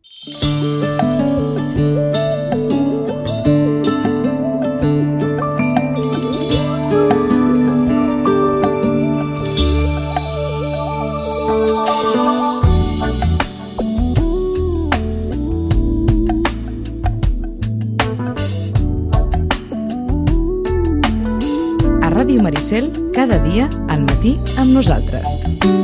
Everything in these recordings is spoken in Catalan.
Ràdio Maricel, cada dia al matí amb nosaltres.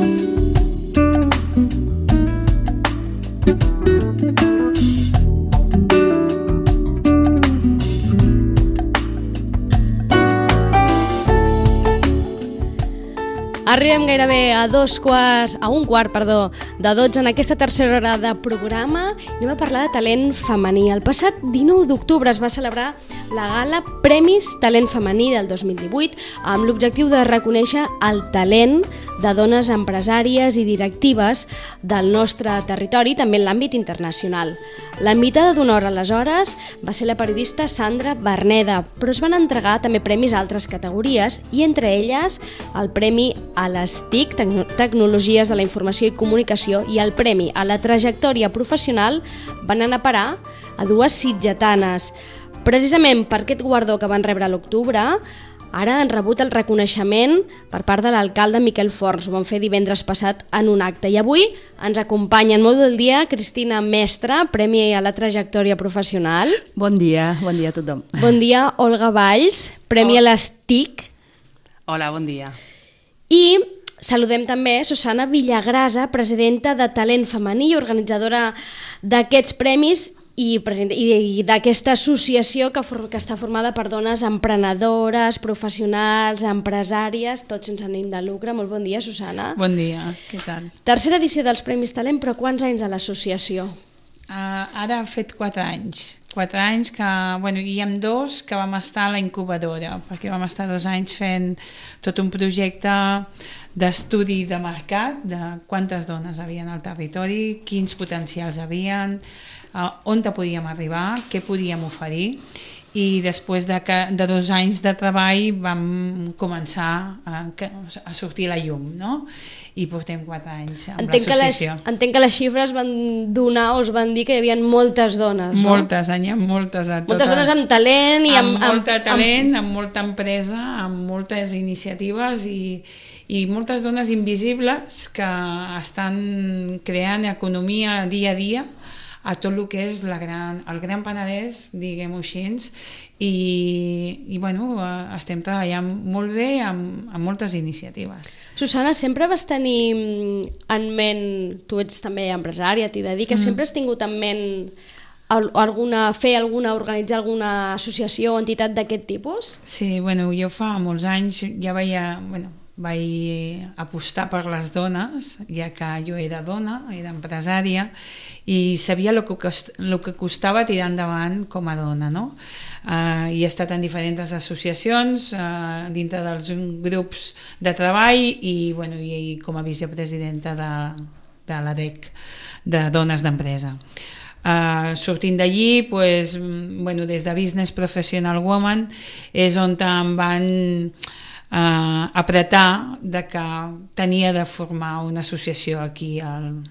Arribem gairebé a un quart de 12 en aquesta tercera hora de programa. Anem a parlar de talent femení. El passat 19 d'octubre es va celebrar la gala Premis Talent Femení del 2018 amb l'objectiu de reconèixer el talent de dones empresàries i directives del nostre territori, també en l'àmbit internacional. La invitada d'honor aleshores va ser la periodista Sandra Verneda, però es van entregar també premis a altres categories i entre elles el Premi a les TIC, Tecnologies de la Informació i Comunicació, i el Premi a la Trajectòria Professional van anar a parar a dues sitgetanes. Precisament per aquest guardó que van rebre a l'octubre, ara han rebut el reconeixement per part de l'alcalde Miquel Forns. Ho van fer divendres passat en un acte. I avui ens acompanyen molt del dia Cristina Mestre, Premi a la Trajectòria Professional. Bon dia a tothom. Bon dia, Olga Valls, Premi a les TIC. Hola, bon dia. I saludem també Susana Villagrasa, presidenta de Talent Femení i organitzadora d'aquests premis i d'aquesta associació que està formada per dones emprenedores, professionals, empresàries, tots sense ànim de lucre. Molt bon dia, Susana. Bon dia, què tal? Tercera edició dels Premis Talent, però quants anys de l'associació? Ara ha fet 4 anys. 4 anys que, hi hem 2 que vam estar a la incubadora, perquè vam estar 2 anys fent tot un projecte d'estudi de mercat, de quantes dones havien al territori, quins potencials havien, on podíem arribar, què podíem oferir, i després de 2 anys de treball vam començar a sortir a la llum, no? I portem 4 anys amb l'associació. Entenc que les xifres van donar o us van dir que hi havia moltes dones, no? Moltes Moltes dones amb talent i amb molta talent, amb molta empresa, amb moltes iniciatives i moltes dones invisibles que estan creant economia dia a dia a tot el que és el Gran Penedès, diguem-ho així, i estem treballant molt bé amb moltes iniciatives. Susana, sempre vas tenir en ment, tu ets també empresària, t'hi dediques, sempre has tingut en ment organitzar alguna associació o entitat d'aquest tipus? Sí, jo fa molts anys ja vaig apostar per les dones, ja que jo era dona, era empresària, i sabia el que costava tirar endavant com a dona, no? I he estat en diferents associacions, dintre dels grups de treball i com a vicepresidenta de l'ADEC, de Dones d'Empresa. Sortint d'allí, des de Business Professional Woman, és on em van apretar de que tenia de formar una associació aquí al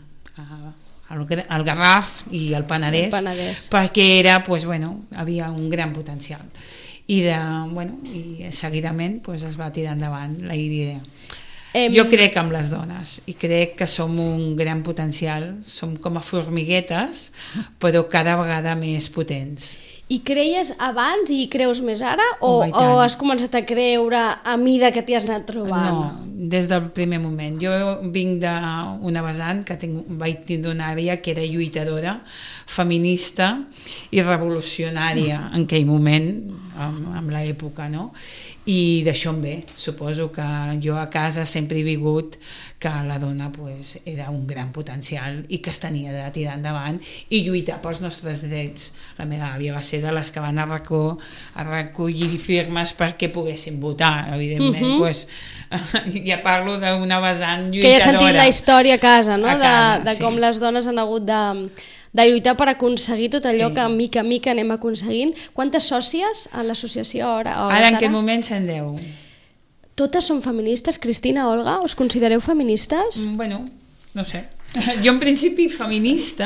Garraf i al Penedès, perquè havia un gran potencial i seguidament es va tirar endavant la idea. Jo crec en les dones i crec que som un gran potencial, som com a formiguetes però cada vegada més potents. I creies abans i creus més ara o has començat a creure a mida que t'hi has anat trobant? No, des del primer moment. Jo vinc d'una vessant que vaig tindre una àvia que era lluitadora, feminista i revolucionària en aquell moment, amb l'època, no? I d'això em ve. Suposo que jo a casa sempre he vingut que la dona era un gran potencial i que es tenia de tirar endavant i lluitar pels nostres drets. La meva àvia va ser de les que van a recollir firmes perquè poguessin votar, evidentment. Ja parlo d'una vessant lluitadora. Que ja he sentit la història a casa, no? De com les dones han hagut de lluitar per aconseguir tot allò que mica a mica anem aconseguint. Quantes sòcies a l'associació ara? Ara en aquest moment 110. Totes són feministes, Cristina, Olga? Us considereu feministes? No sé. Jo en principi feminista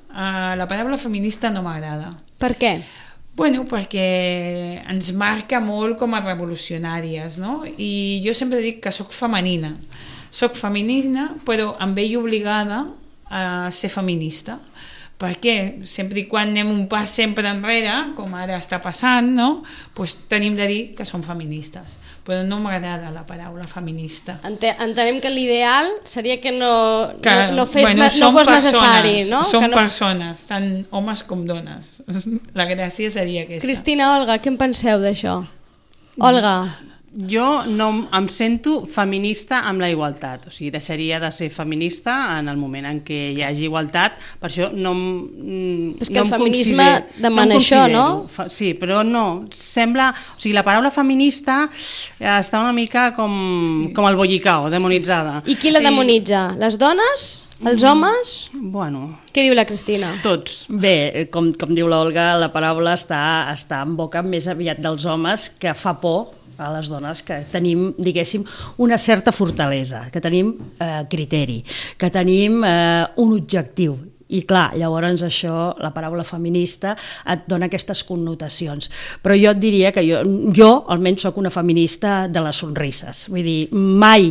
la paraula feminista no m'agrada. Per què? Bueno, perquè ens marca molt com a revolucionàries, no? I jo sempre dic que sóc femenina. Soc femenina, però em veig obligada a ser feminista. Perquè sempre i quan anem un pas sempre enrere, com ara està passant, no? Pues tenim de dir que som feministes. Però no m'agrada la paraula feminista. Entenem que l'ideal seria que no fos necessari, no? Som persones, tant homes com dones. La gràcia seria aquesta. Cristina, Olga, què en penseu d'això? Olga. Jo no em sento feminista amb la igualtat, o sigui, deixaria de ser feminista en el moment en què hi hagi igualtat, per això no és que el feminisme demana això, no? Sí, però no, sembla... O sigui, la paraula feminista està una mica com el bollicao, demonitzada. I qui la demonitza? Les dones? Els homes? Bueno... Què diu la Cristina? Tots. Bé, com diu l'Olga, la paraula està en boca més aviat dels homes, que fa por a les dones que tenim, diguéssim, una certa fortalesa, que tenim criteri, que tenim un objectiu. I clar, llavors això, la paraula feminista et dona aquestes connotacions. Però jo et diria que jo almenys sóc una feminista de les somrises. Vull dir, mai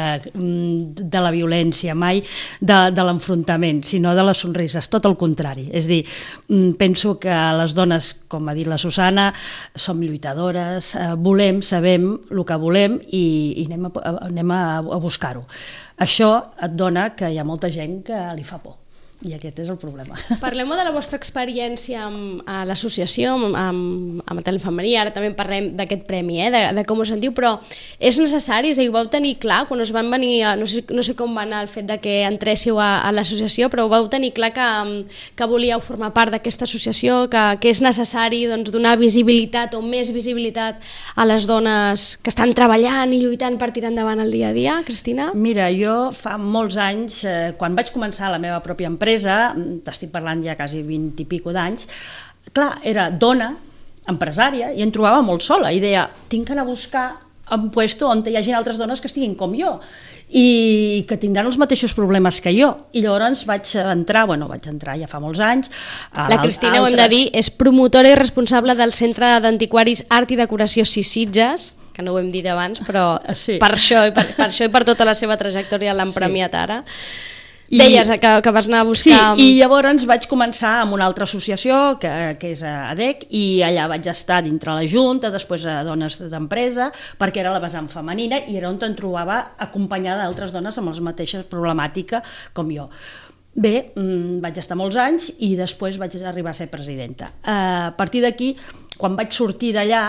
de la violència, mai de l'enfrontament, sinó de les somrises, tot el contrari. És dir, penso que les dones, com ha dit la Susana, som lluitadores, volem, sabem el que volem i anem a buscar-ho. Això et dona que hi ha molta gent que li fa por. I aquest és el problema. Parlem de la vostra experiència a l'associació, amb el talent femení, ara també parlem d'aquest premi, de com us sentiu, però és necessari, és a dir, ho vau tenir clar quan us van venir, no sé com va anar el fet de que entréssiu a l'associació, però ho vau tenir clar que volíeu formar part d'aquesta associació, que és necessari donar visibilitat o més visibilitat a les dones que estan treballant i lluitant per tirar endavant el dia a dia, Cristina? Mira, jo fa molts anys, quan vaig començar la meva pròpia empresa, t'estic parlant ja quasi 20 i pico d'anys, clar, era dona, empresària, i em trobava molt sola, i deia, tinc que anar a buscar un puesto on hi hagi altres dones que estiguin com jo, i que tindran els mateixos problemes que jo. I llavors vaig entrar ja fa molts anys. La Cristina, ho hem de dir, és promotora i responsable del Centre d'Antiquaris Art i Decoració Sitges, que no ho hem dit abans, però sí. per això i per tota la seva trajectòria l'han premiat ara. Deies que vas anar a buscar... Sí, i llavors vaig començar amb una altra associació, que és ADEC, i allà vaig estar dintre la Junta, després a Dones d'Empresa, perquè era la vessant femenina i era on em trobava acompanyada d'altres dones amb la mateixa problemàtica com jo. Bé, vaig estar molts anys i després vaig arribar a ser presidenta. A partir d'aquí, quan vaig sortir d'allà,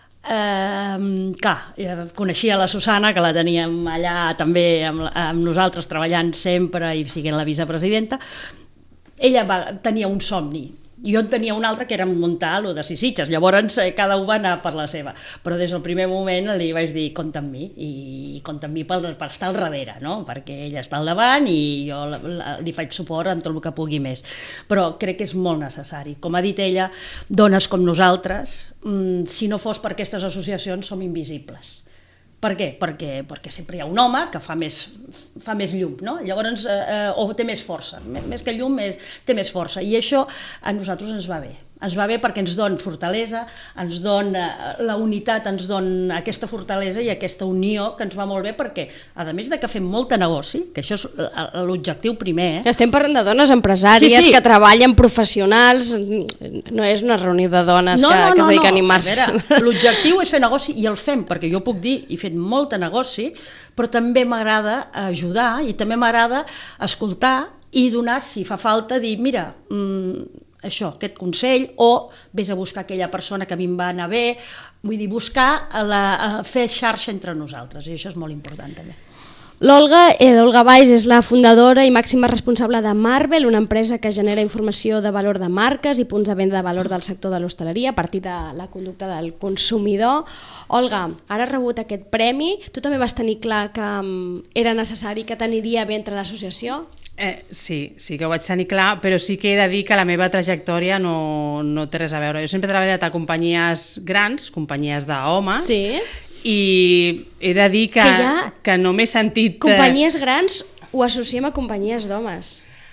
coneixia la Susana, que la teníem allà també amb nosaltres treballant sempre i siguent la vicepresidenta. Ella tenia un somni, jo en tenia un altre que era muntar lo de Sitges, llavors cada un va anar per la seva, però des del primer moment li vaig dir compta amb mi, i compta amb mi per estar al darrere, no? Perquè ella està al davant i jo li faig suport en tot el que pugui més, però crec que és molt necessari. Com ha dit ella, dones com nosaltres, si no fos per aquestes associacions som invisibles. Per què? Perquè sempre hi ha un home que fa més llum, no? Llavors, o té més força, més que llum té més força, i això a nosaltres ens va bé. Ens va bé perquè ens dona fortalesa, ens dona la unitat, ens dona aquesta fortalesa i aquesta unió que ens va molt bé perquè, a més de que fem molt de negoci, que això és l'objectiu primer... Estem parlant de dones empresàries que treballen professionals, no és una reunió de dones que es dediquen a animar-se. L'objectiu és fer negoci i el fem, perquè jo puc dir, he fet molt de negoci, però també m'agrada ajudar i també m'agrada escoltar i donar, si fa falta, dir, mira... això, aquest consell, o vés a buscar aquella persona que a mi em va anar bé, vull dir, buscar fer xarxa entre nosaltres, i això és molt important també. L'Olga Valls és la fundadora i màxima responsable de Marvel, una empresa que genera informació de valor de marques i punts de venda de valor del sector de l'hostaleria a partir de la conducta del consumidor. Olga, ara has rebut aquest premi, tu també vas tenir clar que era necessari, que t'aniria bé entre l'associació? Sí que ho vaig tenir clar, però sí que he de dir que la meva trajectòria no té res a veure. Jo sempre he treballat a companyies grans, companyies d'homes, i he de dir que no m'he sentit... Companyies grans ho associem a companyies d'homes.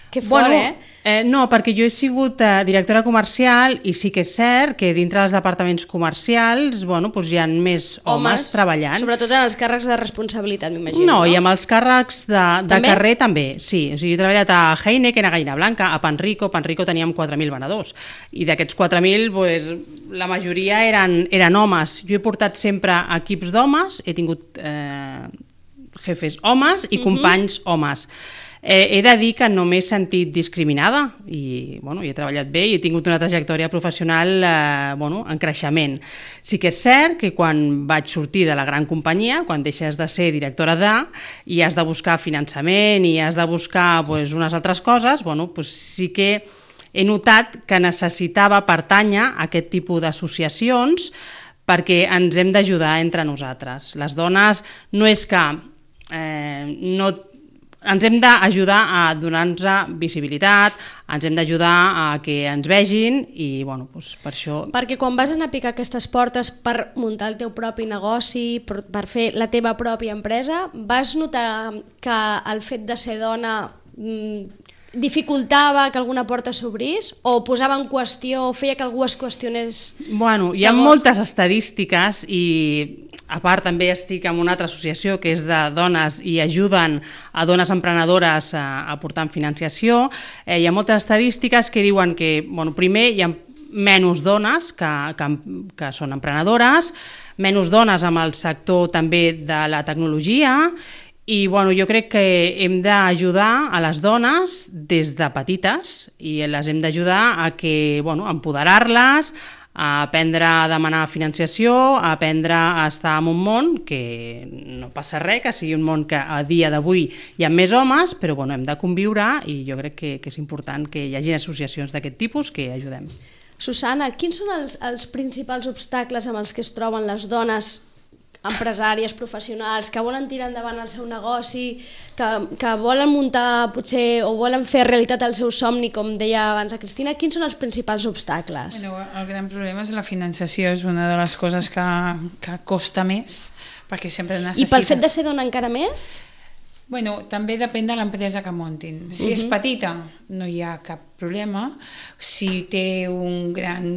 Que fort, No, perquè jo he sigut directora comercial i sí que és cert que dintre dels departaments comercials hi ha més homes treballant. Sobretot en els càrrecs de responsabilitat, m'imagino. No, i amb els càrrecs de carrer també, sí. O sigui, he treballat a Heineken, a Gallina Blanca, a Panrico teníem 4.000 venedors. I d'aquests 4.000, la majoria eren homes. Jo he portat sempre equips d'homes, he tingut jefes homes i companys homes. He de dir que no m'he sentit discriminada i he treballat bé i he tingut una trajectòria professional en creixement. Sí que és cert que quan vaig sortir de la gran companyia, quan deixes de ser directora i has de buscar finançament i has de buscar unes altres coses, sí que he notat que necessitava pertànyer a aquest tipus d'associacions perquè ens hem d'ajudar entre nosaltres. Les dones no és que ens hem d'ajudar a donar-nos visibilitat, ens hem d'ajudar a que ens vegin i per això... Perquè quan vas anar a picar aquestes portes per muntar el teu propi negoci, per fer la teva pròpia empresa, vas notar que el fet de ser dona dificultava que alguna porta s'obrís o posava en qüestió o feia que algú es qüestionés? Hi ha moltes estadístiques i a part també estic en una altra associació que és de dones i ajuden a dones emprenedores a portar en financiació. Hi ha moltes estadístiques que diuen que primer hi ha menys dones que són emprenedores, menys dones amb el sector també de la tecnologia i jo crec que hem d'ajudar a les dones des de petites i les hem d'ajudar a empoderar-les, a aprendre a demanar financiació, a aprendre a estar en un món que no passa res, que sigui un món que a dia d'avui hi ha més homes, però hem de conviure i jo crec que és important que hi hagi associacions d'aquest tipus que ajudem. Susana, quins són els principals obstacles amb els que es troben les dones empresàries, professionals, que volen tirar endavant el seu negoci, que volen muntar potser o volen fer realitat el seu somni, com deia abans la Cristina? Quins són els principals obstacles? El gran problema és la finançació, és una de les coses que costa més, perquè sempre necessita... I pel fet de ser dona encara més? També depèn de l'empresa que muntin. Si és petita, no hi ha cap problema. Si té un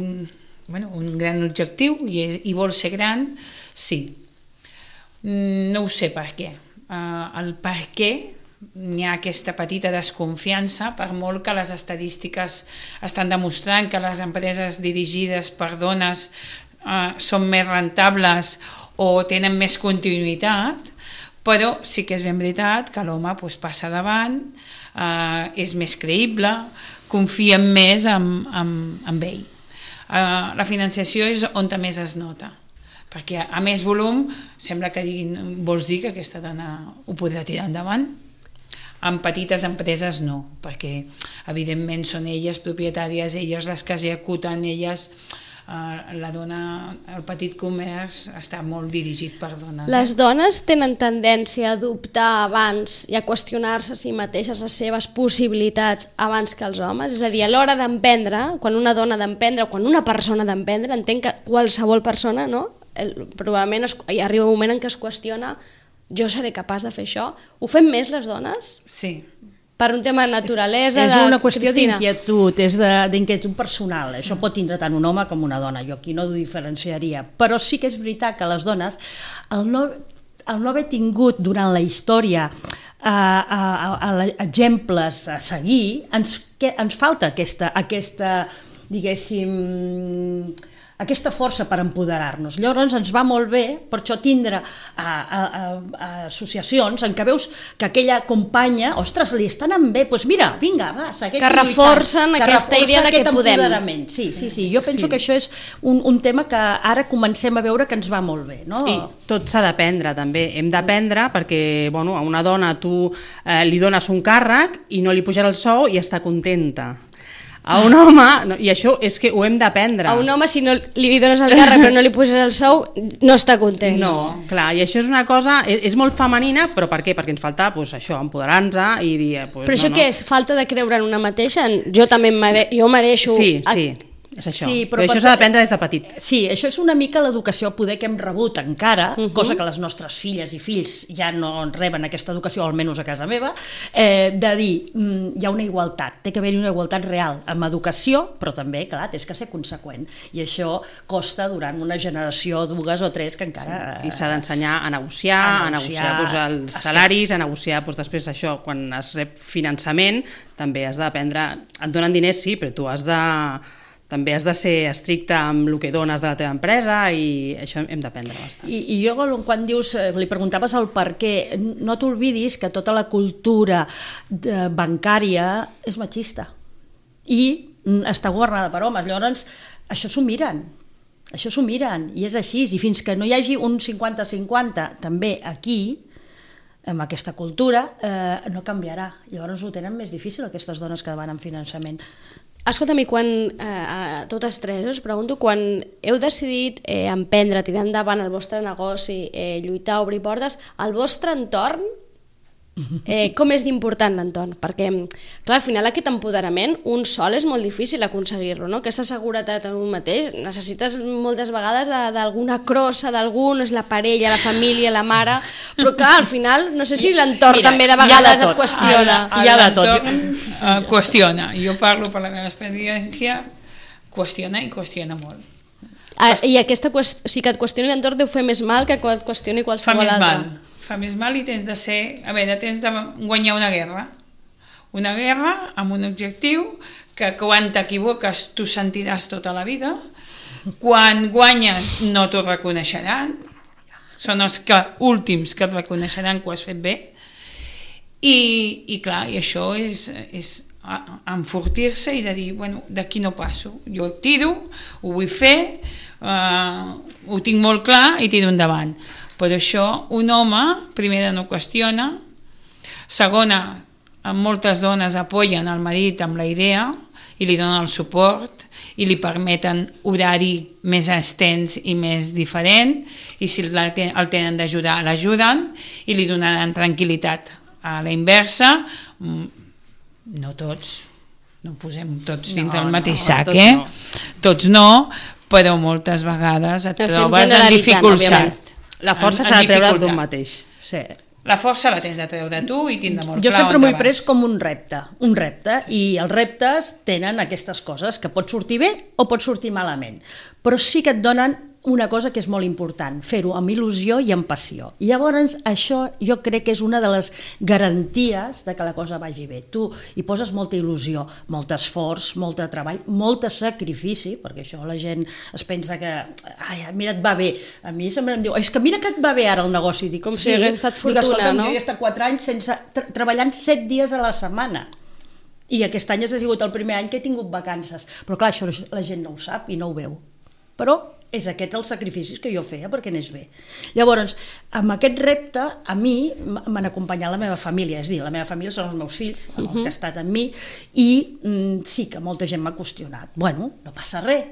gran objectiu i vol ser gran, sí. No ho sé per què. El per què hi ha aquesta petita desconfiança, per molt que les estadístiques estan demostrant que les empreses dirigides per dones són més rentables o tenen més continuïtat, però sí que és ben veritat que l'home passa davant, és més creïble, confia més en ell. La financiació és on més es nota, perquè a més volum sembla que diguin, vols dir que aquesta dona ho podrà tirar endavant? En petites empreses no, perquè evidentment són elles propietàries, elles les que executen, elles... La dona, el petit comerç està molt dirigit per dones. Les dones tenen tendència a dubtar abans i a qüestionar-se a si mateixes les seves possibilitats abans que els homes? És a dir, a l'hora d'emprendre, quan una dona d'emprendre o quan una persona d'emprendre, entenc que qualsevol persona, no? Probablement hi arriba un moment en què es qüestiona, jo seré capaç de fer això? Ho fem més les dones? Sí. Per un tema de naturalesa, és una qüestió d'inquietud, és d'inquietud personal. Això pot tindre tant un home com una dona, jo aquí no ho diferenciaria. Però sí que és veritat que les dones, el no haver tingut durant la història exemples a seguir, ens falta aquesta diguéssim, aquesta força per empoderar-nos. Llavors ens va molt bé, per això tindre associacions en què veus que aquella companya, ostres, li està anant bé, doncs mira, vinga, va, segueix lluitant. Que reforcen aquesta idea de que podem. Sí, jo penso que això és un tema que ara comencem a veure que ens va molt bé. No? I tot s'ha d'aprendre, també. Hem d'aprendre perquè a una dona tu li dones un càrrec i no li pujarà el sou i està contenta. A un home, i això és que ho hem d'aprendre. A un home, si no li dones el càrrec però no li poses el sou, no està content. No, clar, i això és una cosa, és molt femenina, però per què? Perquè ens falta això, empoderar-nos i dir... Però això què és? Falta de creure en una mateixa? Jo també jo mereixo... Sí, És això. Sí, però això s'ha d'aprendre des de petit. Sí, això és una mica l'educació poder que hem rebut encara, cosa que les nostres filles i fills ja no reben aquesta educació, almenys a casa meva, de dir, hi ha una igualtat, té que haver-hi una igualtat real amb educació, però també, clar, tens que ser conseqüent. I això costa durant una generació, 2 o 3, que encara... Sí. I s'ha d'ensenyar a negociar doncs, els salaris, a negociar doncs, després això, quan es rep finançament, també has d'aprendre... Et donen diners, sí, però tu també has de ser estricte amb el que dones de la teva empresa i això hem d'aprendre bastant. I jo, quan dius, li preguntaves el per què, no t'oblidis que tota la cultura bancària és machista i està governada per homes. Llavors, això s'ho miren, i és així. I fins que no hi hagi un 50-50 també aquí, amb aquesta cultura, no canviarà. Llavors ho tenen més difícil aquestes dones que van en finançament. Escolta'm, i quan, totes tres, us pregunto, quan heu decidit emprendre, tirar endavant el vostre negoci, lluitar, obrir portes, el vostre entorn, com és d'important l'entorn? Perquè, clar, al final aquest empoderament, un sol és molt difícil aconseguir-lo, no? Aquesta seguretat en un mateix, necessites moltes vegades d'alguna crossa d'algú, no és la parella, la família, la mare, però clar, al final, no sé si l'entorn també de vegades et qüestiona. Hi ha de tot. Qüestiona. Jo parlo per la meva experiència, qüestiona i qüestiona molt. I aquesta si que et qüestioni l'entorn deu fer més mal que et qüestioni qualsevol altre. Fa més mal i tens de ser... A veure, tens de guanyar una guerra. Una guerra amb un objectiu que quan t'equivoques tu sentiràs tota la vida. Quan guanyes no t'ho reconeixeran. Són els últims que et reconeixeran que ho has fet bé. I clar, i això és enfortir-se i de dir, bueno, d'aquí no passo. Jo tiro, ho vull fer, ho tinc molt clar i tiro endavant. Però això, un home, primera, no qüestiona, segona, moltes dones apoyen el marit amb la idea i li donen el suport i li permeten horari més extens i més diferent, i si el tenen d'ajudar, l'ajuden i li donaran tranquil·litat. A la inversa, no tots, no posem tots dintre el mateix sac, Tots no, però moltes vegades et trobes en dificultat. La força s'ha de treure d'un mateix. Sí. La força la tens de treure tu i tindre molt clar on te vas. Jo sempre m'ho he pres com un repte, i els reptes tenen aquestes coses que pot sortir bé o pot sortir malament, però sí que et donen una cosa que és molt important, fer-ho amb il·lusió i amb passió. I llavors això jo crec que és una de les garanties de que la cosa vagi bé. Tu hi poses molta il·lusió, molt esforç, molt treball, molt sacrifici, perquè això la gent es pensa que mira, et va bé. A mi sempre em diu, és que mira que et va bé ara el negoci. Dic, com si hagués estat fortuna, no? Jo he estat 4 anys treballant 7 dies a la setmana. I aquest any ha sigut el primer any que he tingut vacances. Però clar, això la gent no ho sap i no ho veu. Però és aquests els sacrificis que jo feia perquè anés bé. Llavors, amb aquest repte, a mi m'han acompanyat la meva família, és a dir, la meva família són els meus fills, el que ha estat amb mi, i sí que molta gent m'ha qüestionat. Bueno, no passa res,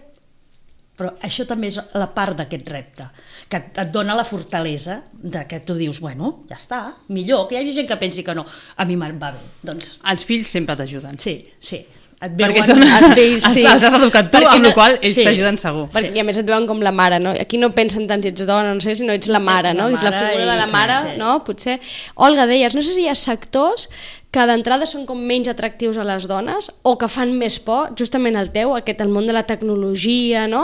però això també és la part d'aquest repte, que et dona la fortalesa de que tu dius, bueno, ja està, millor, que hi hagi gent que pensi que no, a mi me'n va bé. Doncs... Els fills sempre t'ajuden. Sí, sí. Perquè són els has educat tu, amb la qual ells t'ajuden segur. I a més et veuen com la mare, no? Aquí no pensen tant si ets dona, no sé, sinó ets la mare, no? És la figura de la mare, no? Potser... Olga, deies, no sé si hi ha sectors que d'entrada són com menys atractius a les dones o que fan més por, justament el teu, el món de la tecnologia, no?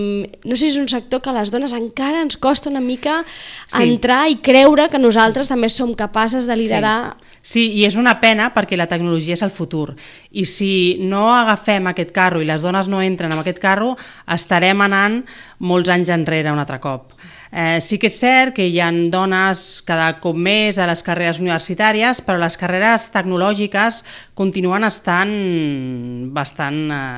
No sé si és un sector que a les dones encara ens costa una mica entrar i creure que nosaltres també som capaces de liderar... Sí, i és una pena perquè la tecnologia és el futur. I si no agafem aquest carro i les dones no entren en aquest carro, estarem anant molts anys enrere un altre cop. Sí que és cert que hi ha dones cada cop més a les carreres universitàries, però les carreres tecnològiques continuen estant bastant...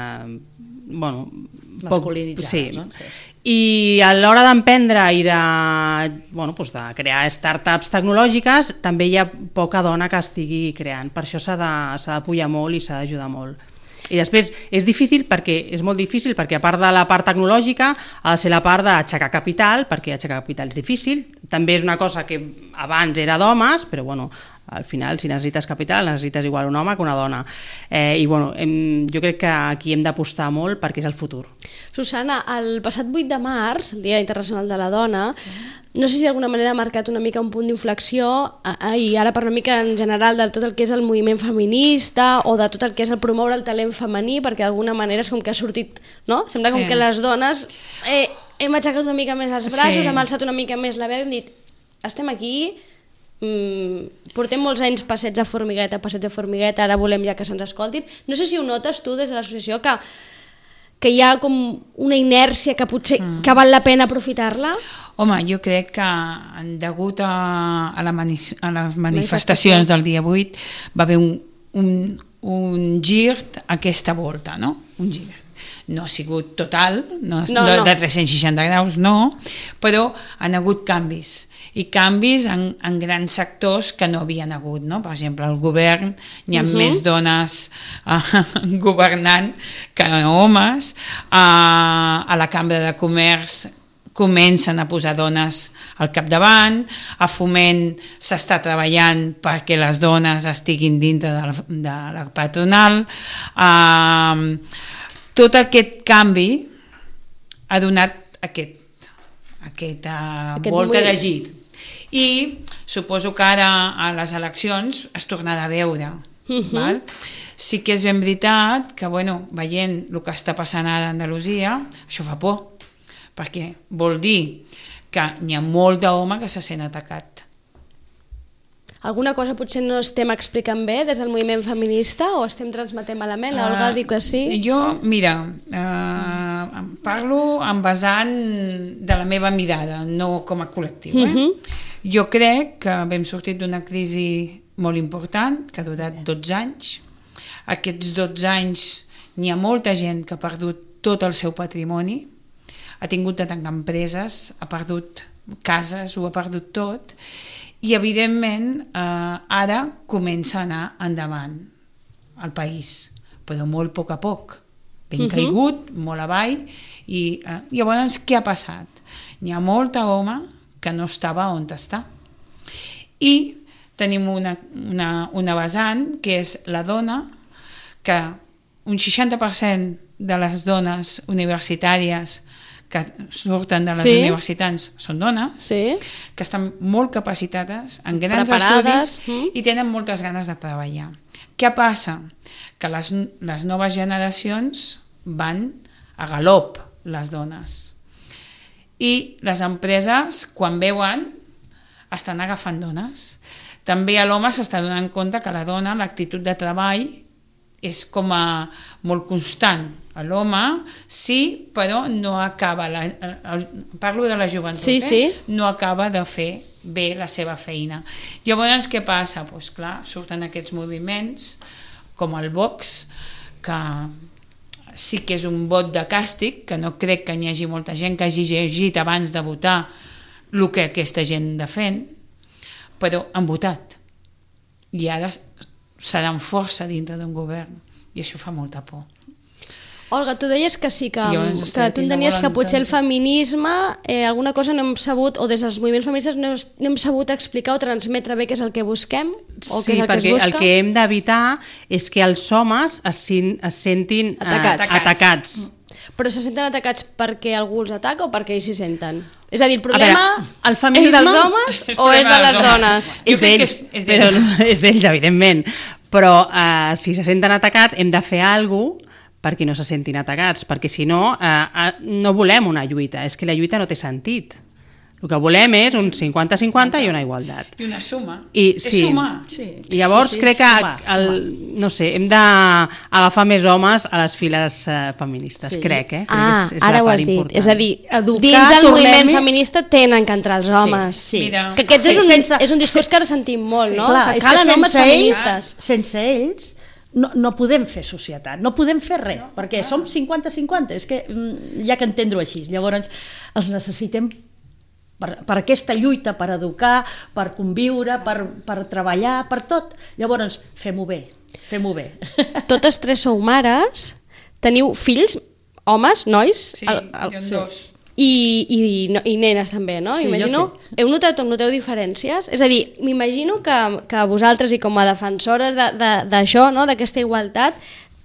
masculinitzades, sí. No? Sí. I a l'hora d'emprendre i de crear startups tecnològiques també hi ha poca dona que estigui creant. Per això s'ha d'apoyar molt i s'ha d'ajudar molt. I després és difícil perquè és molt difícil perquè a part de la part tecnològica ha de ser la part d'aixecar capital, perquè aixecar capital és difícil. També és una cosa que abans era d'homes, però Al final, si necessites capital, necessites igual un home que una dona. I bueno, jo crec que aquí hem d'apostar molt perquè és el futur. Susana, el passat 8 de març, el Dia Internacional de la Dona, no sé si d'alguna manera ha marcat una mica un punt d'inflexió, i ara per una mica en general de tot el que és el moviment feminista o de tot el que és el promoure el talent femení, perquè d'alguna manera és com que ha sortit, no? Sembla com que les dones hem aixecat una mica més els braços, hem alçat una mica més la veu i hem dit, estem aquí, portem molts anys passets de formigueta, ara volem ja que se'ns escoltin. No sé si ho notes tu des de l'associació que hi ha com una inèrcia que potser que val la pena aprofitar-la? Home, jo crec que degut a les manifestacions del dia 8 va haver un gir aquesta volta, no? Un gir. No ha sigut total, no. De 360 graus, no, però han hagut canvis, i canvis en grans sectors que no havien hagut, no? Per exemple, al govern hi ha més dones governant que homes, a la Cambra de Comerç comencen a posar dones al capdavant, a Foment s'està treballant perquè les dones estiguin dintre de la patronal, tot aquest canvi ha donat aquesta volta de gir. I suposo que ara a les eleccions es tornarà a veure. Val? Sí que és ben veritat que, veient el que està passant ara a Andalusia, això fa por, perquè vol dir que hi ha molt d'home que se sent atacat. Alguna cosa potser no estem explicant bé des del moviment feminista o estem transmetent malament? L'Olga diu que sí. Jo, mira, parlo en vessant de la meva mirada, no com a col·lectiu. Jo crec que vam sortir d'una crisi molt important, que ha durat 12 anys. Aquests 12 anys n'hi ha molta gent que ha perdut tot el seu patrimoni, ha tingut de tancar empreses, ha perdut cases, ho ha perdut tot, i evidentment ara comença a anar endavant el país, però molt a poc, ben caigut, molt avall, i llavors què ha passat? N'hi ha molta home que no estava on està, i tenim una vessant que és la dona, que un 60% de les dones universitàries que surten de les universitats són dones, que estan molt capacitades, en grans estudis, i tenen moltes ganes de treballar. Què passa? Que les noves generacions van a galop, les dones. I les empreses, quan veuen, estan agafant dones. També l'home s'està donant compte que la dona, l'actitud de treball, és com a molt constant. L'home sí, però no acaba, parlo de la joventut, no acaba de fer bé la seva feina. Llavors què passa? Doncs clar, surten aquests moviments com el Vox, que sí que és un vot de càstig, que no crec que n'hi hagi molta gent que hagi llegit abans de votar el que aquesta gent defèn, però han votat. I ara seran força dintre d'un govern, i això fa molta por. Olga, tu deies que sí, que tu entenies que potser el feminisme, alguna cosa no hem sabut, o des dels moviments feministes no hem sabut explicar o transmetre bé què és el que busquem, o què és el que es busca. Sí, perquè el que hem d'evitar és que els homes es sentin atacats. Però se senten atacats perquè algú els ataca o perquè ells s'hi senten? És a dir, el problema és dels homes o és de les dones? És d'ells, evidentment. Però si se senten atacats hem de fer alguna cosa perquè no se sentin atacats, perquè si no, no volem una lluita, és que la lluita no té sentit. El que volem és un 50-50 i una igualtat. I una suma. És sumar. I llavors crec que, no sé, hem d'agafar més homes a les files feministes, crec. Ara ho has dit. És a dir, dins del moviment feminista tenen que entrar els homes. Que aquest és un discurs que ara sentim molt, no? Que calen homes feministes. Sense ells no podem fer societat, no podem fer res, perquè som 50-50, és que hi ha que entendre-ho així. Llavors els necessitem per aquesta lluita, per educar, per conviure, per treballar, per tot. Llavors fem-ho bé. Totes tres sou mares, teniu fills, homes, nois? Sí, jo en dos. I nenes també, no? Sí, Imagino, jo sí. heu notat o noteu diferències? És a dir, m'imagino que vosaltres i com a defensores d'això, no? D'aquesta igualtat,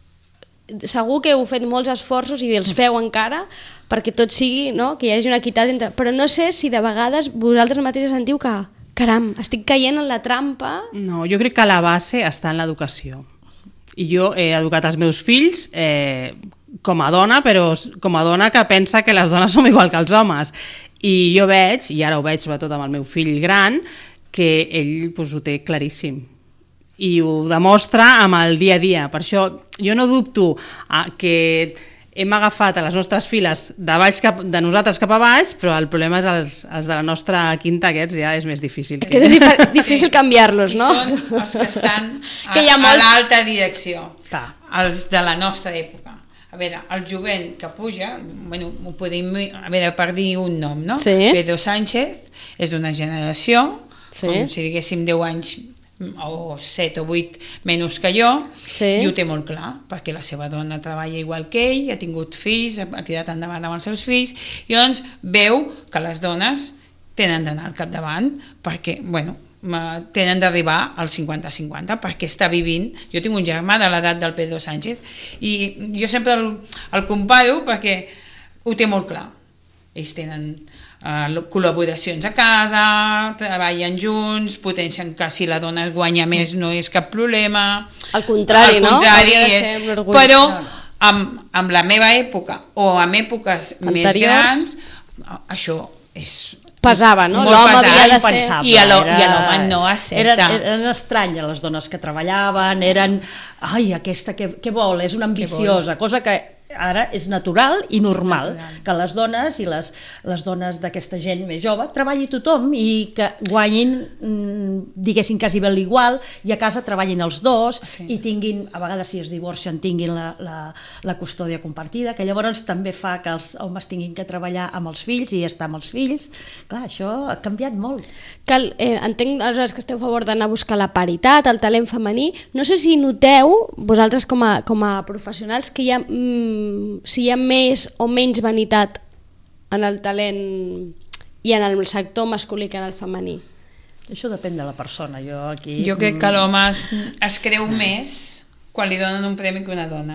segur que heu fet molts esforços i els feu encara perquè tot sigui, no? Que hi hagi una equitat entre... Però no sé si de vegades vosaltres mateixes sentiu que caram, estic caient en la trampa. No, jo crec que la base està en l'educació. I jo he educat els meus fills com a dona, però com a dona que pensa que les dones som igual que els homes. I jo veig, i ara ho veig sobretot amb el meu fill gran, que ell pues, ho té claríssim. I ho demostra amb el dia a dia. Per això jo no dubto que hem agafat a les nostres files de nosaltres cap a baix, però el problema és els de la nostra quinta, aquests ja és més difícil. Que és difícil canviar-los, no? I són els que estan que a l'alta direcció, els de la nostra època. A veure, el jovent que puja, bueno, ho podem, a veure, per dir un nom, no? Sí. Pedro Sánchez és d'una generació, sí. com si diguéssim 10 anys o 7 o 8 menys que jo, sí. I ho té molt clar, perquè la seva dona treballa igual que ell, ha tingut fills, ha tirat endavant amb els seus fills, i doncs veu que les dones tenen d'anar al capdavant, perquè, bueno, tenen d'arribar al 50-50, perquè està vivint. Jo tinc un germà de l'edat del Pedro Sánchez, i jo sempre el comparo perquè ho té molt clar. Ells tenen col·laboracions a casa, treballen junts, potencien que si la dona guanya més no és cap problema. Al contrari, no? Però amb la meva època o amb èpoques més grans, això és... pesava, no? L'home havia de ser... I l'home no accepta. Eren estranyes les dones que treballaven, eren... Ai, aquesta, què vol? És una ambiciosa, cosa que ara és natural i normal, que les dones i les dones d'aquesta gent més jove treballi tothom i que guanyin, diguéssim, quasi bé l'igual, i a casa treballin els dos, sí. I tinguin, a vegades si es divorcien, tinguin la custòdia compartida, que llavors també fa que els homes tinguin que treballar amb els fills i estar amb els fills. Clar, això ha canviat molt. Entenc aleshores que esteu a favor d'anar a buscar la paritat, el talent femení. No sé si noteu, vosaltres com a professionals, que hi ha si hi ha més o menys vanitat en el talent i en el sector masculí que en el femení. Això depèn de la persona. Jo crec que l'home es creu més quan li donen un premi que una dona.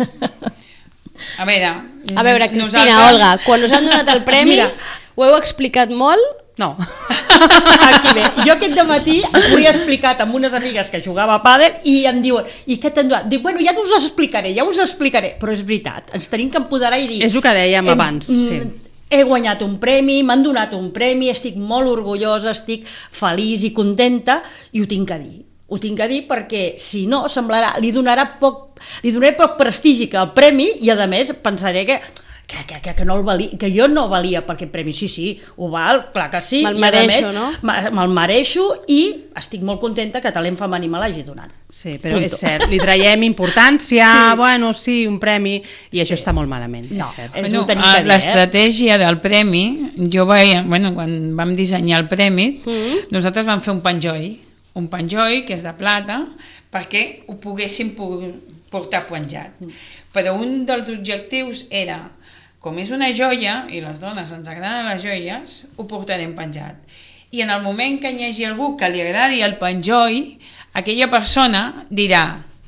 A veure, Cristina, Olga, quan us han donat el premi, ho heu explicat molt? No. Aquí bé. Jo aquest dematí ho he explicat amb unes amigues que jugava a pàdel i em diuen, i què t'han donat? Dic, bueno, ja us ho explicaré, però és veritat, ens tenim que empoderar i dir... És el que dèiem abans, sí. He guanyat un premi, m'han donat un premi, estic molt orgullosa, estic feliç i contenta, i ho tinc que dir. Ho tinc que dir perquè, si no, semblarà, li donaré poc prestigi que el premi, i a més pensaré que no el valia, que jo no valia per aquest premi. Sí, ho val, clar que sí. Me'l mereixo, no? Me'l mereixo i estic molt contenta que talent femení me l'hagi donat. Sí, però és cert, li traiem importància, bueno, sí, un premi, i això està molt malament, és cert. L'estratègia del premi, jo quan vam dissenyar el premi, nosaltres vam fer un penjoll que és de plata, perquè ho poguéssim portar penjat. Però un dels objectius era, com és una joia, i les dones ens agraden les joies, ho portarem penjat. I en el moment que hi hagi algú que li agradi el penjoll, aquella persona dirà,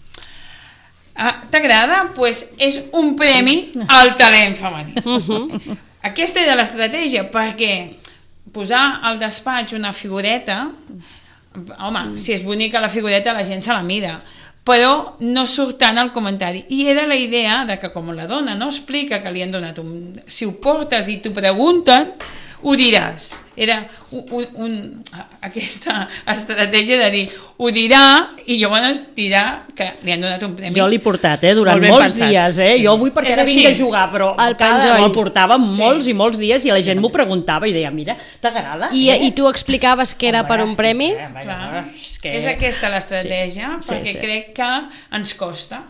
t'agrada? Doncs és un premi al talent femení. Aquesta era l'estratègia, perquè posar al despatx una figureta, home, si és bonica la figureta la gent se la mira, però no surt tant el comentari. I era la idea de que com la dona no explica que li han donat si ho portes i t'ho pregunten, ho diràs. Era aquesta estratègia de dir, ho dirà i llavors dirà que li han donat un premi. Jo l'he portat, durant molts dies. Jo vull perquè ara vinc a jugar, però el portava molts i molts dies i la gent m'ho preguntava i deia, mira, t'agrada? I tu explicaves que era per un premi? És aquesta l'estratègia, perquè crec que ens costa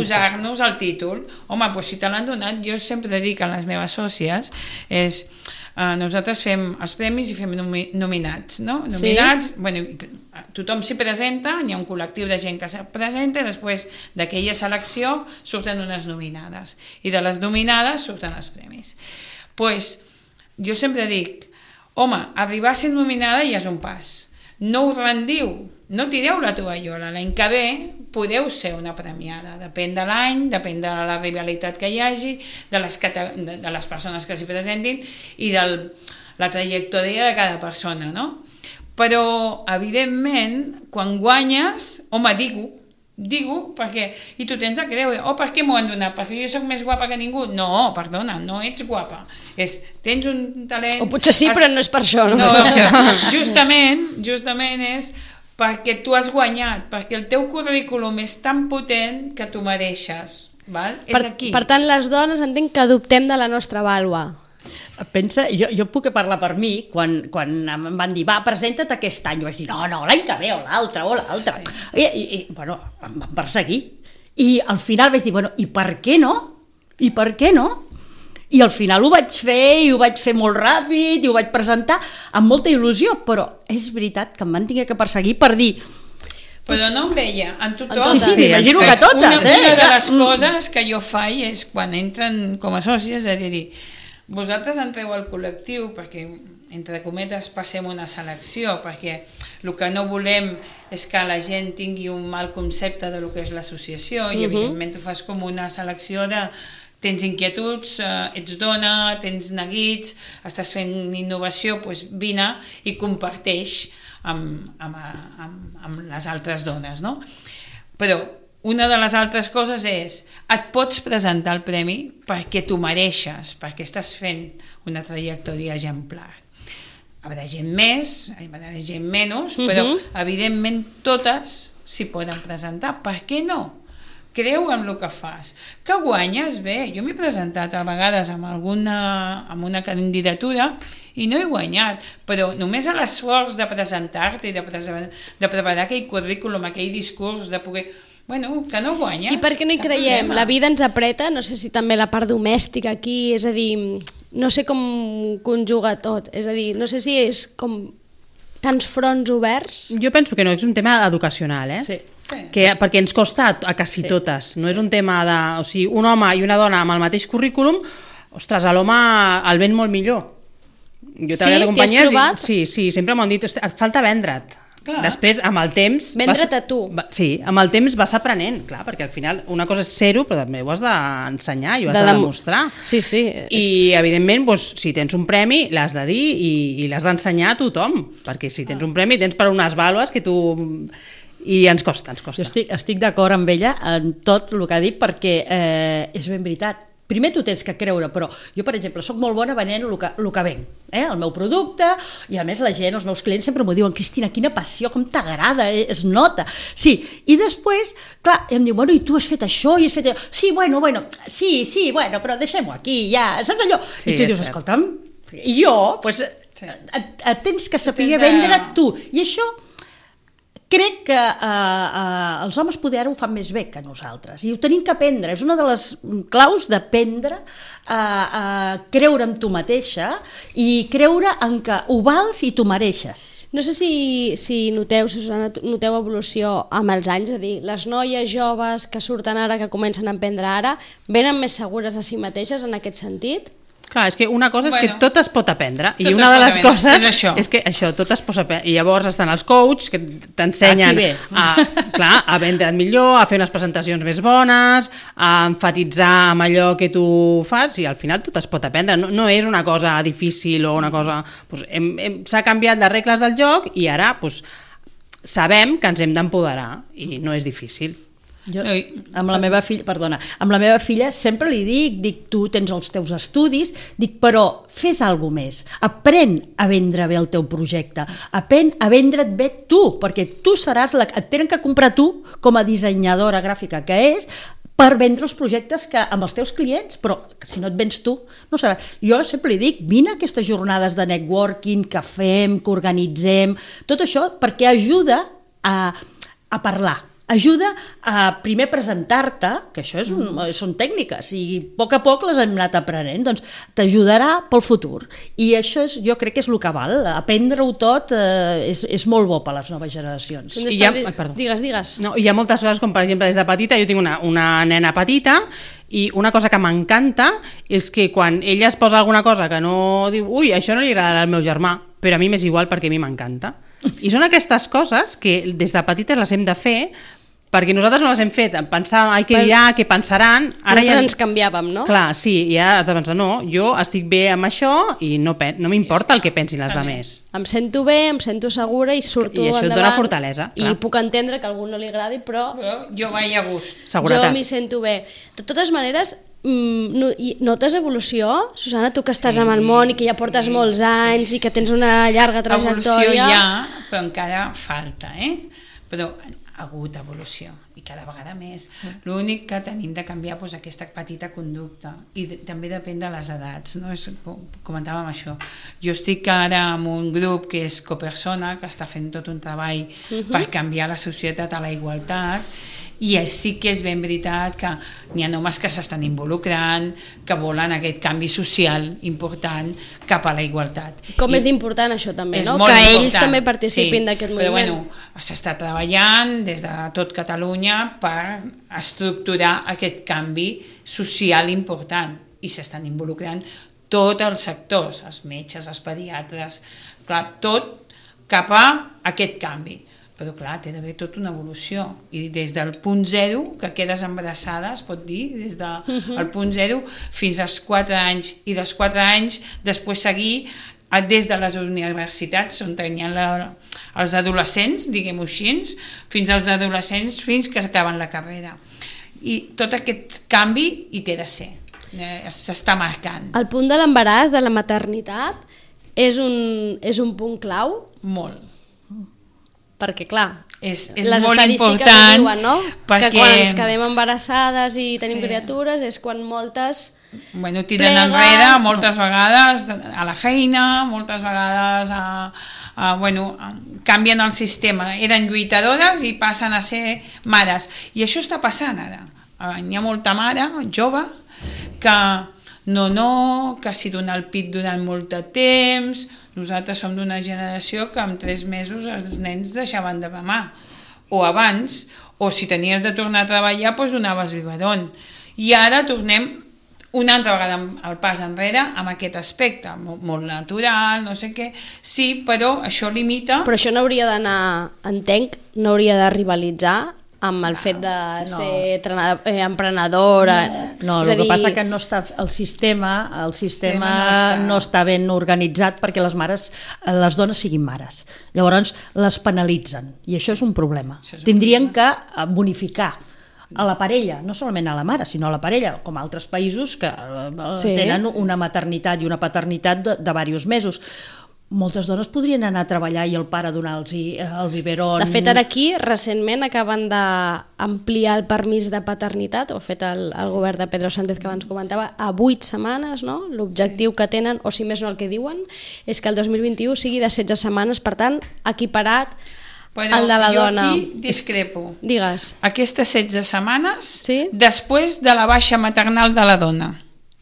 posar-nos el títol. Home, doncs si te l'han donat, jo sempre dic a les meves sòcies, és nosaltres fem els premis i fem nominats, no? Nominats, bueno, tothom s'hi presenta, hi ha un col·lectiu de gent que s'hi presenta i després d'aquella selecció surten unes nominades i de les nominades surten els premis. Pues, jo sempre dic, home, arribar a ser nominada ja és un pas, no us rendiu, no tireu la tovallola, l'any que ve podeu ser una premiada, depèn de l'any, depèn de la rivalitat que hi hagi, de les persones que s'hi presentin i de la trajectòria de cada persona, no? Però, evidentment, quan guanyes, home, digo, perquè, i tu tens de creure, per què m'ho han donat? Perquè jo soc més guapa que ningú? No, perdona, no ets guapa. Tens un talent... O potser sí, però no és per això. No, justament és perquè tu has guanyat, perquè el teu currículum és tan potent que tu mereixes. Val? És aquí. Per tant, les dones entenc que adoptem de la nostra vàlua. Pensa, jo puc parlar per mi, quan em van dir, va, presenta't aquest any, jo vaig dir, no, l'any que ve, o l'altre. Sí. I, bueno, em van perseguir. I al final vaig dir, bueno, i per què no? I al final ho vaig fer, i ho vaig fer molt ràpid, i ho vaig presentar amb molta il·lusió, però és veritat que em van haver que perseguir per dir... Però no em veia, en tothom. Sí, m'imagino que totes. Una de les coses que jo faig és, quan entren com a sòcies, és dir, vosaltres entreu al col·lectiu perquè, entre cometes, passem una selecció, perquè el que no volem és que la gent tingui un mal concepte de lo que és l'associació, i evidentment tu fas com una selecció de... Tens inquietuds, ets dona, tens neguits, estàs fent innovació, doncs vine i comparteix amb les altres dones, no? Però una de les altres coses és, et pots presentar al premi perquè tu mereixes, perquè estàs fent una trajectòria exemplar. Hi haurà gent més, hi haurà gent menys, però evidentment totes s'hi poden presentar. Per què no? Creu en el que fas. Que guanyes? Bé, jo m'he presentat a vegades amb una candidatura i no he guanyat, però només a l'esforç de presentar-te i de preparar aquell currículum, aquell discurs, de poder... Bueno, que no guanyes. I per què no hi creiem? La vida ens apreta, no sé si també la part domèstica aquí, és a dir, no sé com conjuga tot, és a dir, no sé si és com tants fronts oberts. Jo penso que no, és un tema educacional, Sí. Perquè ens costa a quasi totes, no és un tema de... O sigui, un home i una dona amb el mateix currículum, ostres, a l'home el ven molt millor. Jo t'hi has trobat? Sí, sempre m'han dit, et falta vendre't. Clar. Després, amb el temps... Vendre't a tu. Sí, amb el temps vas aprenent, clar, perquè al final una cosa és ser-ho, però també ho has d'ensenyar i ho has de demostrar. Sí. I, evidentment, doncs, si tens un premi, l'has de dir i l'has d'ensenyar a tothom, perquè si tens un premi tens per unes vàlues que tu... I ens costa. Jo estic d'acord amb ella en tot el que ha dit, perquè és ben veritat. Primer tu tens que creure, però jo, per exemple, soc molt bona venent el que venc, el meu producte, i a més la gent, els meus clients sempre m'ho diuen, Cristina, quina passió, com t'agrada, es nota. Sí, i després, clar, em diu, bueno, i tu has fet això, i has fet allò. Sí, bueno, però deixem-ho aquí, ja, saps allò? I tu dius, escolta'm, i jo, doncs, et tens que saber vendre tu, i això... Crec que els homes poder ho fan més bé que nosaltres i ho tenim que aprendre, és una de les claus d'aprendre a creure en tu mateixa i creure en que ho vals i tu mereixes. No sé si noteu, Susana, noteu evolució amb els anys, és a dir, les noies joves que surten ara, que comencen a emprendre ara, venen més segures de si mateixes en aquest sentit? Clar, és que una cosa és que tot es pot aprendre i una de les coses és que això, tot es pot aprendre. I llavors estan els coaches que t'ensenyen a vendre't millor, a fer unes presentacions més bones, a enfatitzar amb allò que tu fas i al final tot es pot aprendre. No és una cosa difícil o una cosa... S'ha canviat les regles del joc i ara sabem que ens hem d'empoderar i no és difícil. Jo, amb la meva filla sempre li dic, tu tens els teus estudis, però fes alguna més, aprèn a vendre bé el teu projecte, aprèn a vendre't bé tu, perquè tu seràs et tenen que comprar tu com a dissenyadora gràfica que és, per vendre els projectes amb els teus clients, però si no et vens tu, no seràs. Jo sempre li dic, vine a aquestes jornades de networking que fem, que organitzem, tot això perquè ajuda a parlar, ajuda a primer presentar-te, que això són tècniques, i a poc les hem anat aprenent, doncs t'ajudarà pel futur. I això jo crec que és el que val. Aprendre-ho tot és molt bo per a les noves generacions. Digues. No, hi ha moltes coses, com per exemple, des de petita, jo tinc una nena petita, i una cosa que m'encanta és que quan ella es posa alguna cosa que no diu, ui, això no li agrada al meu germà, però a mi m'és igual perquè a mi m'encanta. I són aquestes coses que des de petites les hem de fer, perquè nosaltres no les hem fet, pensar, què dirà, què pensaran... Ara ja ens canviàvem, no? Clar, sí, ja has de pensar, no, jo estic bé amb això i no m'importa el que pensin les altres. Em sento bé, em sento segura i surto endavant. I això et dona fortalesa. I puc entendre que a algú no li agradi, però jo vaig a gust. Seguretat. Jo m'hi sento bé. De totes maneres, notes evolució? Susana, tu que estàs amb el món i que ja portes molts anys i que tens una llarga trajectòria... Evolució ja, però encara falta, Però ha hagut evolució i cada vegada més. L'únic que tenim de canviar és aquesta petita conducta i també depèn de les edats, no? Comentàvem això. Jo estic ara en un grup que és Copersona, que està fent tot un treball per canviar la societat a la igualtat, i sí que és ben veritat que n'hi ha homes que s'estan involucrant, que volen aquest canvi social important cap a la igualtat. Com és d'important això també, no? Que ells també participin d'aquest moviment. Però bueno, s'està treballant des de tot Catalunya per estructurar aquest canvi social important i s'estan involucrant tots els sectors, els metges, els pediatres, clar, tot cap a aquest canvi. Però clar, té d'haver tota una evolució i des del punt zero, que quedes embarassada, es pot dir, des del punt zero fins als 4 anys, i dels 4 anys després seguir des de les universitats on tenien els adolescents, diguem-ho així, fins als adolescents fins que acaben la carrera. I tot aquest canvi hi té de ser, s'està marcant. El punt de l'embaràs, de la maternitat, és un punt clau? Molt. Perquè, clar, és les molt estadístiques important, diuen, no? perquè... Que quan ens quedem embarassades i tenim criatures és quan moltes tiren enrere moltes vegades a la feina, moltes vegades canvien el sistema, eren lluitadores i passen a ser mares, i això està passant ara. Hi ha molta mare jove que que s'hi dona el pit durant molt de temps. Nosaltres som d'una generació que en 3 mesos els nens deixaven de mamar, o abans, o si tenies de tornar a treballar doncs donaves biberon. I ara tornem una altra vegada el pas enrere amb aquest aspecte, molt natural, no sé què. Sí, però això limita... Però això no hauria d'anar, entenc, no hauria de rivalitzar amb el fet de ser emprenedora. No, el que passa que no està el sistema no està ben organitzat perquè les dones siguin mares. Llavors les penalitzen i això és un problema. Tindrien que bonificar a la parella, no solament a la mare, sinó a la parella, com altres països que tenen una maternitat i una paternitat de diversos mesos. Moltes dones podrien anar a treballar i el pare donar-los el biberon. De fet, ara aquí, recentment, acaben d'ampliar el permís de paternitat, ho ha fet el govern de Pedro Sánchez, que abans comentava, a 8 setmanes, no? L'objectiu que tenen, o si més no el que diuen, és que el 2021 sigui de 16 setmanes, per tant, equiparat al de la dona. Jo aquí discrepo. Digues. Aquestes 16 setmanes després de la baixa maternal de la dona.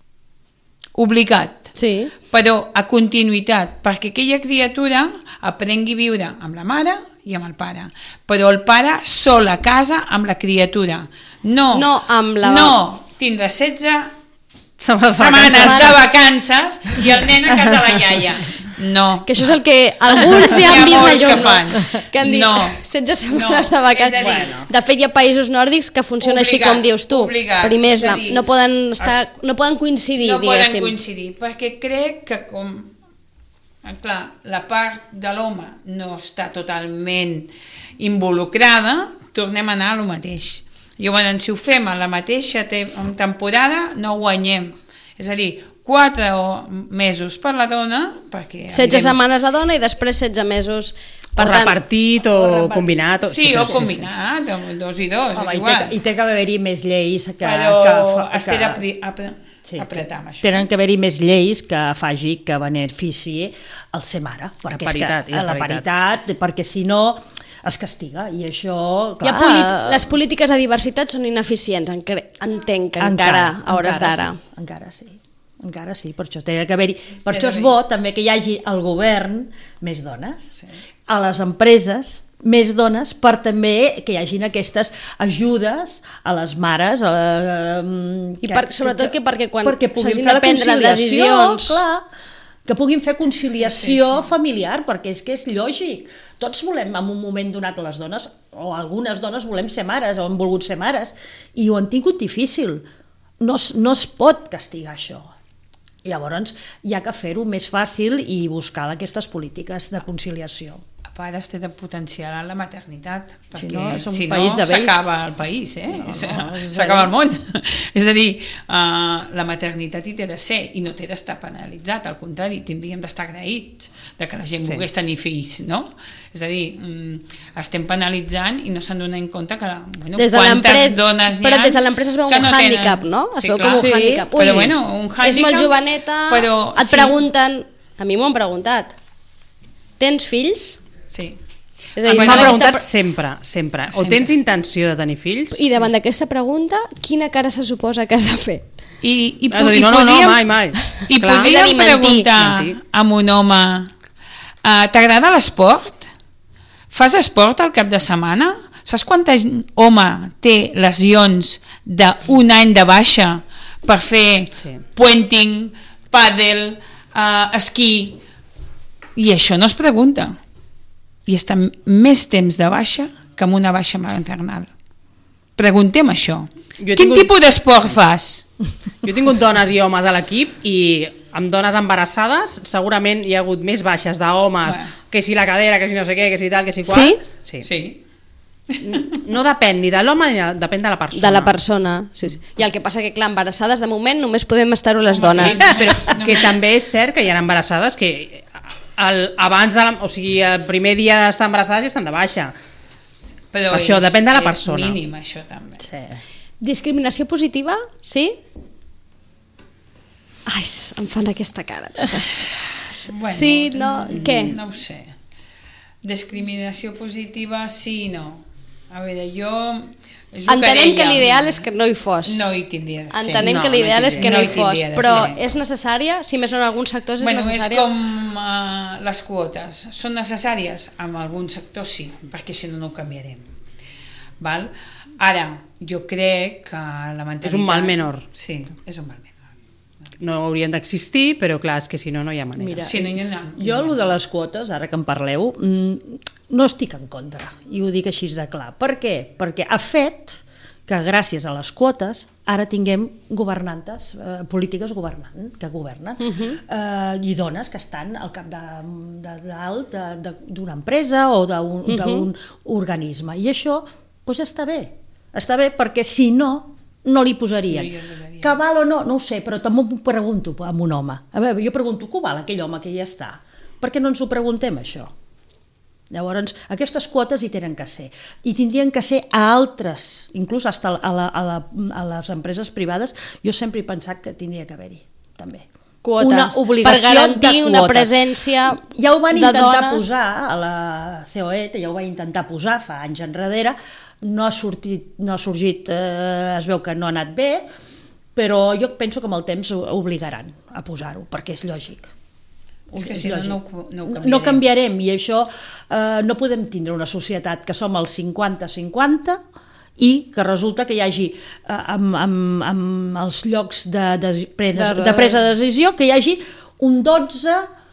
Obligat. Sí. Però a continuïtat, perquè aquella criatura aprengui a viure amb la mare i amb el pare, però el pare sol a casa amb la criatura, no tindrà 16 setmanes de vacances i el nen a casa la iaia. No. Que això és el que alguns ja han vist la jornada, que han dit 16 setmanes de vacances. De fet, hi ha països nòrdics que funciona així com dius tu. Primers, no poden coincidir, diguéssim. No poden coincidir, perquè crec que com la part de l'home no està totalment involucrada, tornem a anar a lo mateix. Llavors, si ho fem a la mateixa temporada, no guanyem. És a dir, 4 mesos per la dona, perquè... 16 setmanes la dona i després 16 mesos... O repartit o combinat. Sí, o combinat, 2 i 2, és igual. I té que haver-hi més lleis que... Però es té d'apretar amb això. Tenen que haver-hi més lleis que faci que benefici el ser mare. La paritat. La paritat, perquè si no... es castiga, i això, clar... Les polítiques de diversitat són ineficients, entenc que encara a hores d'ara. Encara sí, per això té que haver-hi. Per això és bo també que hi hagi al govern més dones, a les empreses més dones, per també que hi hagin aquestes ajudes a les mares. Sobretot perquè quan s'hagin de de prendre decisions... Clar, que puguin fer conciliació familiar, perquè és que és lògic. Tots volem, en un moment donat, les dones, o algunes dones volem ser mares, o han volgut ser mares, i ho han tingut difícil. No es pot castigar això. Llavors hi ha que fer-ho més fàcil i buscar aquestes polítiques de conciliació. A part, es té de potenciar la maternitat, perquè si no s'acaba el país, s'acaba el món. És a dir, la maternitat hi té de ser i no té d'estar penalitzat, al contrari, tindríem d'estar agraïts de que la gent volgués tenir fills, no? És a dir, estem penalitzant i no se'n donen en compte que quantes dones hi ha... Però des de l'empresa es veu un hàndicap, no? Es veu com un hàndicap. Però bueno, un hàndicap... És molt joveneta, et pregunten... A mi m'ho han preguntat. Tens fills? Sí. M'ha preguntat sempre. O tens intenció de tenir fills? I davant d'aquesta pregunta, quina cara se suposa que has de fer? I mai. I podríem preguntar a un home, t'agrada l'esport? Fas esport al cap de setmana? Saps quanta home té lesions d'un any de baixa per fer puenting, pàdel, esquí? I això no es pregunta. I està més temps de baixa que amb una baixa maternal. Preguntem això. Quin tipus d'esport fas? Jo he tingut dones i homes a l'equip i amb dones embarassades segurament hi ha hagut més baixes d'homes, que si la cadera, que si no sé què, que si tal, que si qual. Sí? No depèn ni de l'home ni depèn de la persona. De la persona, sí. I el que passa que, clar, embarassades de moment només podem estar-ho les dones. Però que també és cert que hi ha embarassades que abans el primer dia d'estar embarassades ja estan de baixa. Però això depèn de la persona. És mínim, això també. Discriminació positiva, sí? Ai, em fan aquesta cara totes. Sí, no, què? No ho sé. Discriminació positiva, sí i no. A veure, jo... Entenem que l'ideal és que no hi fos. No hi tindria de ser. Entenem que l'ideal és que no hi fos, però és necessària? Si més no en alguns sectors és necessària? És com les quotes. Són necessàries? En alguns sectors sí, perquè si no, no ho canviarem. Val? Ara, jo crec que la mentalitat... És un mal menor. Sí, és un mal menor. No haurien d'existir, però clar, és que si no, no hi ha manera. Mira, sí, jo el de les quotes, ara que en parleu, no estic en contra, i ho dic així de clar. Per què? Perquè ha fet que gràcies a les quotes ara tinguem governantes, polítiques que governen, i dones que estan al cap de dalt d'una empresa o d'un organisme. I això doncs està bé perquè si no li posarien. Que val o no? No ho sé, però també m'ho pregunto amb un home. A veure, jo pregunto, què val aquell home que ja està? Per què no ens ho preguntem, això? Llavors, aquestes quotes hi tenen que ser. I tindrien que ser a altres, inclús a les empreses privades, jo sempre he pensat que tindria que haver-hi, també. Quotes, una obligació per garantir de una presència de dones. Ja ho van intentar posar a la COE, ja ho va intentar posar fa anys enrere, no ha sorgit, es veu que no ha anat bé, però jo penso que amb el temps obligaran a posar-ho, perquè és lògic. És que si no ho canviarem. No canviarem, i això no podem tindre una societat que som el 50-50 i que resulta que hi hagi amb els llocs de presa de decisió que hi hagi un 12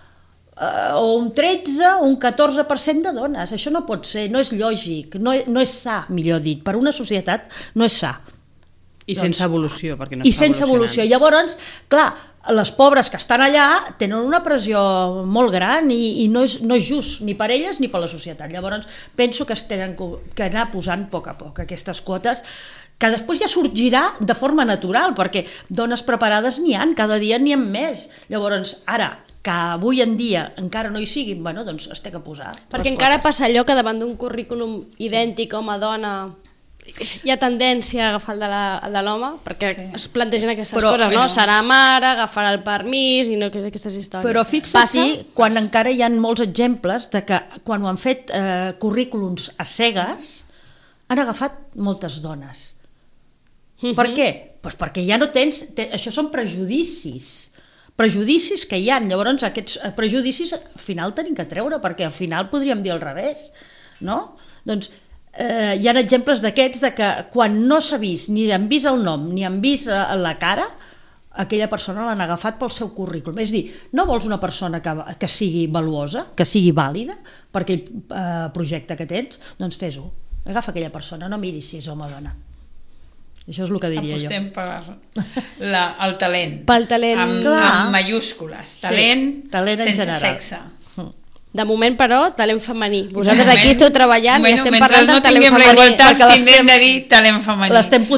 o un 13 o un 14% de dones. Això no pot ser, no és lògic, no és sa, millor dit, per una societat no és sa. I sense evolució, perquè no està evolucionant. I sense evolució. Llavors, clar, les pobres que estan allà tenen una pressió molt gran i no és just ni per elles ni per la societat. Llavors, penso que es tenen que anar posant a poc aquestes quotes, que després ja sorgirà de forma natural, perquè dones preparades n'hi ha, cada dia n'hi ha més. Llavors, ara, que avui en dia encara no hi siguin, bueno, doncs es té que posar. Perquè encara passa allò que davant d'un currículum idèntic home-dona hi ha tendència a agafar el de l'home, perquè es plantegen aquestes coses, no? Però... Serà mare, agafarà el permís i no aquestes històries. Però fixa't quan encara hi ha molts exemples de que quan ho han fet currículums a cegues han agafat moltes dones. Per què? Pues perquè ja no tens... Això són prejudicis que hi ha. Llavors aquests prejudicis al final tenim que treure, perquè al final podríem dir al revés, no? Doncs hi ha exemples d'aquests de que quan no s'ha vist, ni han vist el nom, ni han vist la cara, aquella persona l'han agafat pel seu currículum. És a dir, no vols una persona que sigui valuosa, que sigui vàlida per aquell projecte que tens, doncs fes-ho. Agafa aquella persona, no miris si és home o dona. Això és el que diria jo. Apostem per el talent. Pel talent. Amb mayúscules. Talent sense sexe. De moment, però, talent femení. Vosaltres aquí esteu treballant i estem parlant del talent femení. Mentre no tinguem la igualtat, tindrem de dir talent femení. L'estem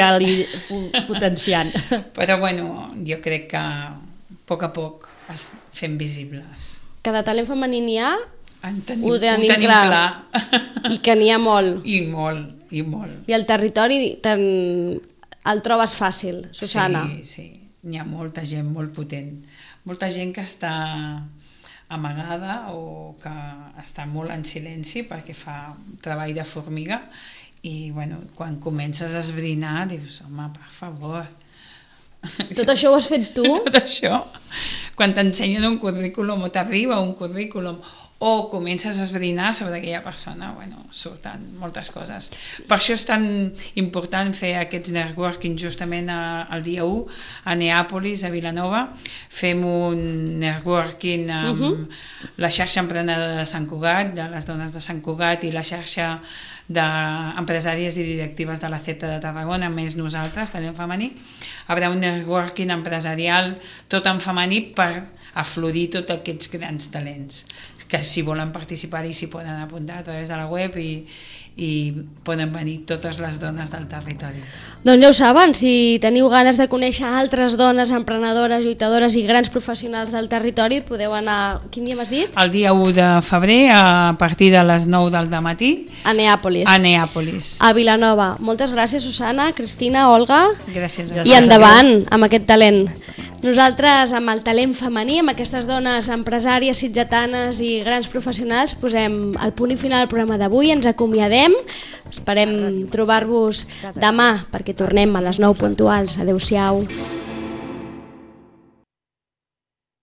potenciant. Però, bueno, jo crec que a poc es fem visibles. Que de talent femení n'hi ha, ho tenim clar. I que n'hi ha molt. I molt. I el territori el trobes fàcil, Susana. Sí. N'hi ha molta gent molt potent. Molta gent que està amagada o que està molt en silenci perquè fa treball de formiga i bueno, quan comences a esbrinar dius, home, per favor. Tot això ho has fet tu? Tot això. Quan t'ensenyen un currículum o t'arriba un currículum o comences a esbrinar sobre aquella persona, bueno, surten moltes coses. Per això és tan important fer aquests networking justament el dia 1 a Neàpolis, a Vilanova. Fem un networking amb la xarxa emprenedora de Sant Cugat, de les dones de Sant Cugat, i la xarxa d'empresàries i directives de la CEPTA de Tarragona, més nosaltres, talent femení. Hi haurà un networking empresarial tot en femení per aflorir tots aquests grans talents que si volen participar-hi s'hi poden apuntar a través de la web i poden venir totes les dones del territori. Doncs ja ho saben, si teniu ganes de conèixer altres dones emprenedores, lluitadores i grans professionals del territori, podeu anar... Quin dia m'has dit? El dia 1 de febrer a partir de les 9 del dematí a Neàpolis. A Vilanova. Moltes gràcies, Susana, Cristina, Olga. Gràcies. I endavant amb aquest talent. Nosaltres, amb el talent femení, amb aquestes dones empresàries, sitgetanes i grans professionals, posem el punt i final al programa d'avui, ens acomiadem, esperem trobar-vos demà perquè tornem a les 9 puntuals. Adéu-siau.